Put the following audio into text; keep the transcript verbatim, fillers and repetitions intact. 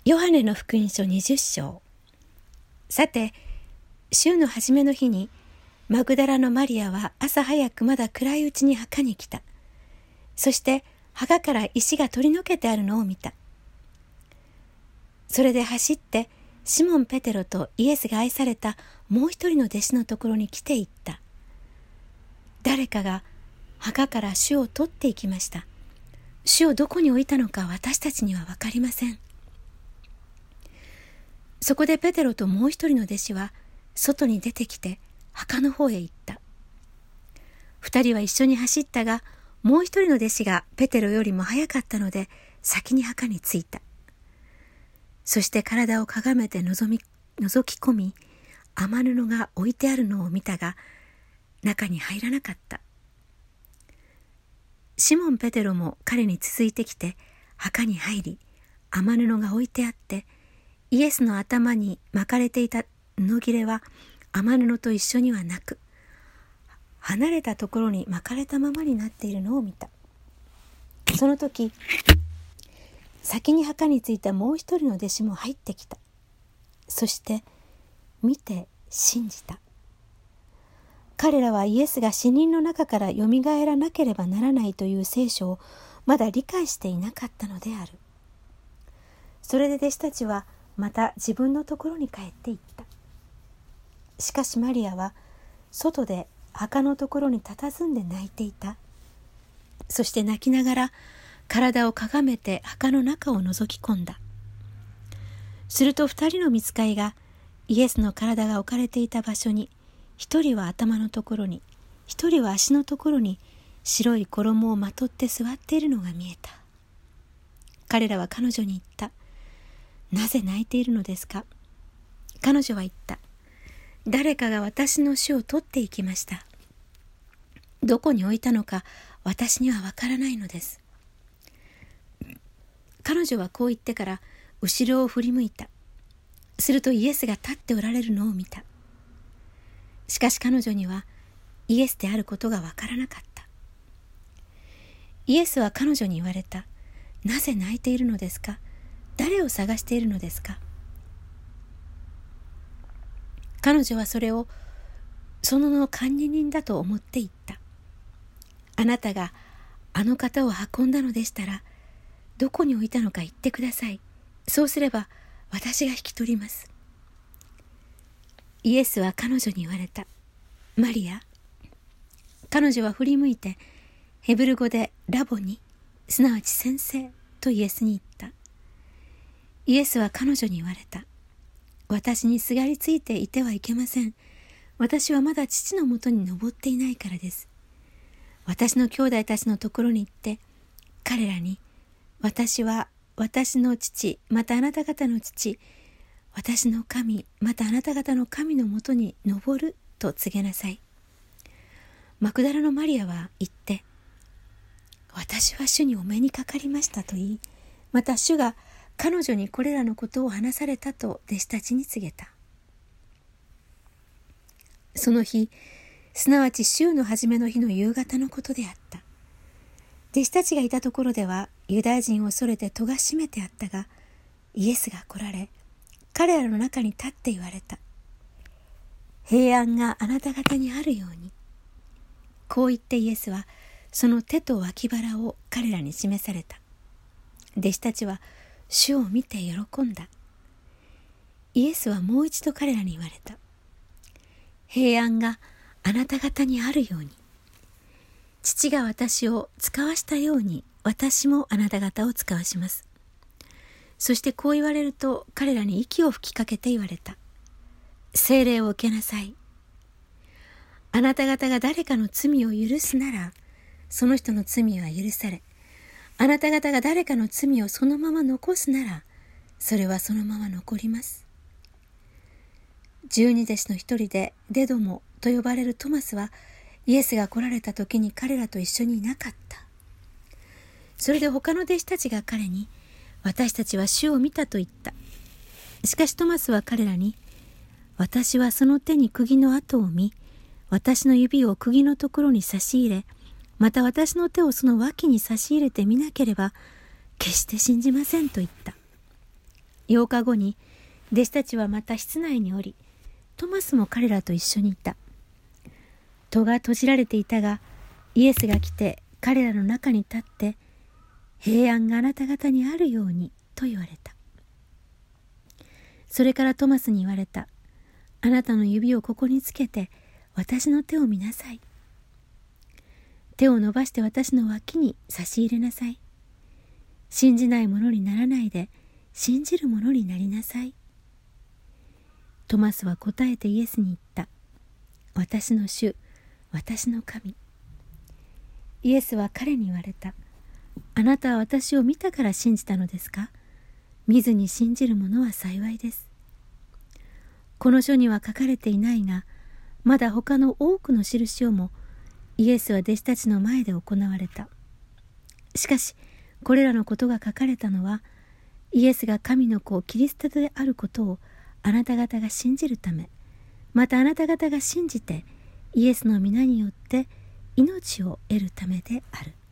ヨハネの福音書にじゅっ章。さて、週の初めの日にマグダラのマリアは朝早くまだ暗いうちに墓に来た。そして墓から石が取り除けてあるのを見た。それで走ってシモン・ペテロとイエスが愛されたもう一人の弟子のところに来ていった。誰かが墓から主を取っていきました。主をどこに置いたのか私たちには分かりません。そこでペテロともう一人の弟子は外に出てきて墓の方へ行った。二人は一緒に走ったが、もう一人の弟子がペテロよりも早かったので先に墓に着いた。そして体をかがめて覗み、覗き込み、雨布が置いてあるのを見たが、中に入らなかった。シモン・ペテロも彼に続いてきて墓に入り、雨布が置いてあって、イエスの頭に巻かれていた布切れは雨布と一緒にはなく、離れたところに巻かれたままになっているのを見た。その時、先に墓に着いたもう一人の弟子も入ってきた。そして見て信じた。彼らはイエスが死人の中からよみがえらなければならないという聖書をまだ理解していなかったのである。それで弟子たちはまた自分のところに帰っていった。しかしマリアは外で墓のところに佇んで泣いていた。そして泣きながら体をかがめて墓の中を覗き込んだ。すると二人の御使いがイエスの体が置かれていた場所に、一人は頭のところに、一人は足のところに白い衣をまとって座っているのが見えた。彼らは彼女に言った。なぜ泣いているのですか？彼女は言った。誰かが私の死を取っていきました。どこに置いたのか私にはわからないのです。彼女はこう言ってから後ろを振り向いた。するとイエスが立っておられるのを見た。しかし彼女にはイエスであることがわからなかった。イエスは彼女に言われた。なぜ泣いているのですか？誰を探しているのですか？彼女はそれをそのの管理人だと思って言った。あなたがあの方を運んだのでしたら、どこに置いたのか言ってください。そうすれば私が引き取ります。イエスは彼女に言われた。マリア。彼女は振り向いてヘブル語でラボニ、すなわち先生とイエスに言った。イエスは彼女に言われた。私にすがりついていてはいけません。私はまだ父のもとに登っていないからです。私の兄弟たちのところに行って彼らに、私は私の父、またあなた方の父、私の神、またあなた方の神のもとに登ると告げなさい。マクダラのマリアは言って、私は主にお目にかかりましたと言い、また主が彼女にこれらのことを話されたと弟子たちに告げた。その日、すなわち週の初めの日の夕方のことであった。弟子たちがいたところではユダヤ人を恐れて戸が閉めてあったが、イエスが来られ、彼らの中に立って言われた。平安があなた方にあるように。こう言ってイエスはその手と脇腹を彼らに示された。弟子たちは主を見て喜んだ。イエスはもう一度彼らに言われた。平安があなた方にあるように。父が私を使わしたように私もあなた方を使わします。そしてこう言われると彼らに息を吹きかけて言われた。聖霊を受けなさい。あなた方が誰かの罪を許すなら、その人の罪は許され、あなた方が誰かの罪をそのまま残すなら、それはそのまま残ります。十二弟子の一人でデドモと呼ばれるトマスは、イエスが来られた時に彼らと一緒にいなかった。それで他の弟子たちが彼に、私たちは主を見たと言った。しかしトマスは彼らに、私はその手に釘の跡を見、私の指を釘のところに差し入れ、また私の手をその脇に差し入れてみなければ決して信じませんと言った。 ようかごに弟子たちはまた室内におり、トマスも彼らと一緒にいた。戸が閉じられていたが、イエスが来て彼らの中に立って、平安があなた方にあるようにと言われた。それからトマスに言われた。あなたの指をここにつけて私の手を見なさい。手を伸ばして私の脇に差し入れなさい。信じないものにならないで信じるものになりなさい。トマスは答えてイエスに言った。私の主、私の神。イエスは彼に言われた。あなたは私を見たから信じたのですか？見ずに信じる者は幸いです。この書には書かれていないが、まだ他の多くの印をもイエスは弟子たちの前で行われた。しかしこれらのことが書かれたのは、イエスが神の子キリストであることをあなた方が信じるため、またあなた方が信じてイエスの皆によって命を得るためである。